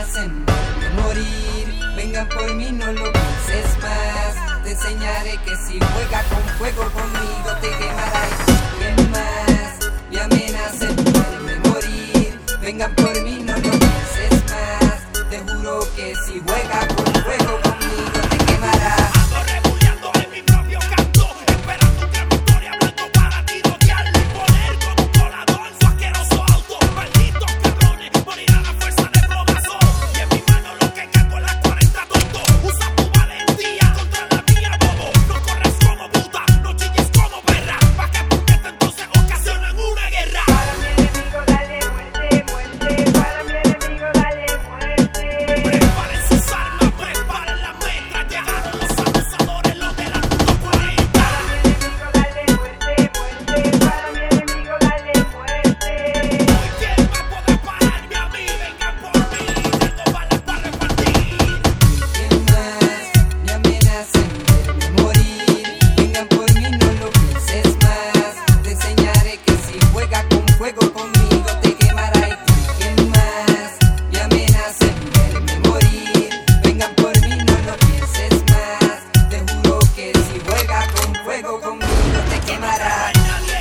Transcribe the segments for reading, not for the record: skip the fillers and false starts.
hacen verme morir. Vengan por mí, no lo pienses más. Te enseñaré que si juegas con fuego conmigo te quemarás. ¿Quién más me amenaza en verme morir? Vengan por mí, no lo pienses más. Te juro que si juegas con fuego conmigo te quemarás. Fuego conmigo te quemará. ¿Quién más me amenaza en verme morir? Vengan por mí, no lo pienses más. Te juro que si juegas con fuego conmigo te quemará.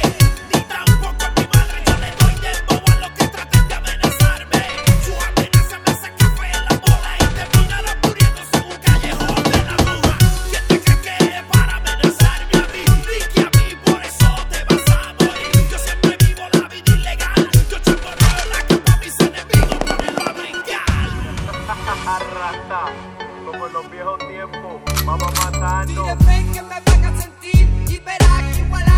Como en los viejos tiempos, vamos a matarnos. Si ven que me van a sentir y verás que igual